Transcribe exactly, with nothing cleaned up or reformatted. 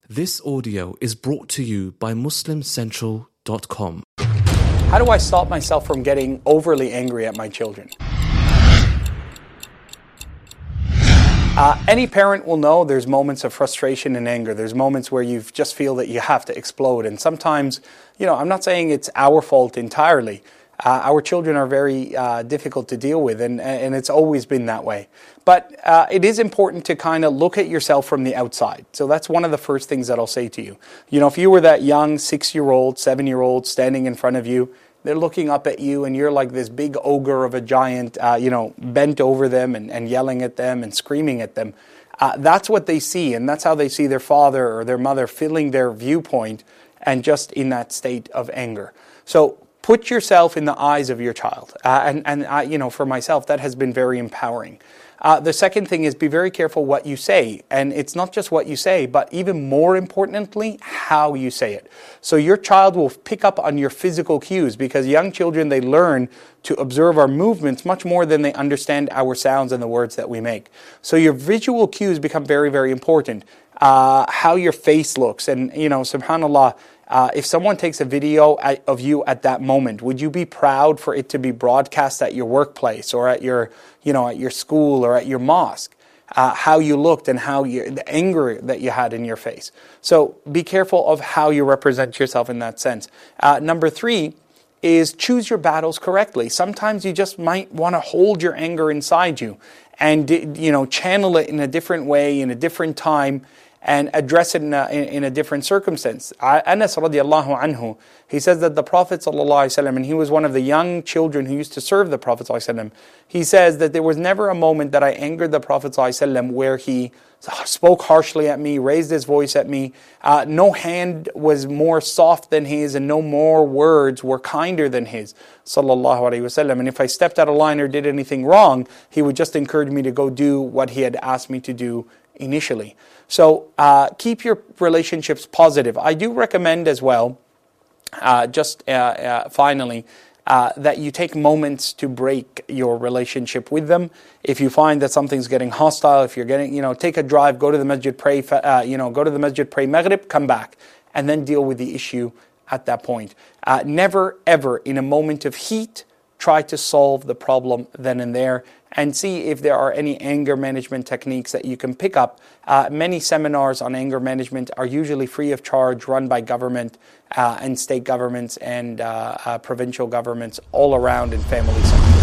This audio is brought to you by Muslim Central dot com. How do I stop myself from getting overly angry at my children? Uh, any parent will know there's moments of frustration and anger. There's moments where you just feel that you have to explode. And sometimes, you know, I'm not saying it's our fault entirely. Uh, our children are very uh, difficult to deal with, and, and it's always been that way. But uh, it is important to kind of look at yourself from the outside. So that's one of the first things that I'll say to you. You know, if you were that young six-year-old, seven-year-old standing in front of you, they're looking up at you and you're like this big ogre of a giant, uh, you know, bent over them and, and yelling at them and screaming at them. Uh, that's what they see, and that's how they see their father or their mother filling their viewpoint and just in that state of anger. So put yourself in the eyes of your child. Uh, and, and uh, you know, for myself, that has been very empowering. Uh, the second thing is be very careful what you say. And it's not just what you say, but even more importantly, how you say it. So your child will pick up on your physical cues, because young children, they learn to observe our movements much more than they understand our sounds and the words that we make. So your visual cues become very, very important. Uh, how your face looks. And, you know, subhanAllah, Uh, if someone takes a video at, of you at that moment, would you be proud for it to be broadcast at your workplace or at your, you know, at your school or at your mosque? Uh, how you looked and how you, the anger that you had in your face. So be careful of how you represent yourself in that sense. Uh, number three is choose your battles correctly. Sometimes you just might want to hold your anger inside you and, you know, channel it in a different way, in a different time, and address it in a, in, in a different circumstance. Anas radiallahu anhu, he says that the Prophet sallallahu alaihi wasallam, and he was one of the young children who used to serve the Prophet sallallahu alaihi wasallam, he says that there was never a moment that I angered the Prophet sallallahu alaihi wasallam where he spoke harshly at me, raised his voice at me. Uh, no hand was more soft than his, and no more words were kinder than his, sallallahu alaihi wasallam. And if I stepped out of line or did anything wrong, he would just encourage me to go do what he had asked me to do initially. So uh, keep your relationships positive. I do recommend as well, uh, just uh, uh, finally, uh, that you take moments to break your relationship with them. If you find that something's getting hostile, if you're getting, you know, take a drive, go to the masjid, pray, uh, you know, go to the masjid, pray Maghrib, come back, and then deal with the issue at that point. Uh, never, ever, in a moment of heat, try to solve the problem then and there, and see if there are any anger management techniques that you can pick up. Uh, many seminars on anger management are usually free of charge, run by government uh, and state governments and uh, uh, provincial governments all around in family centers.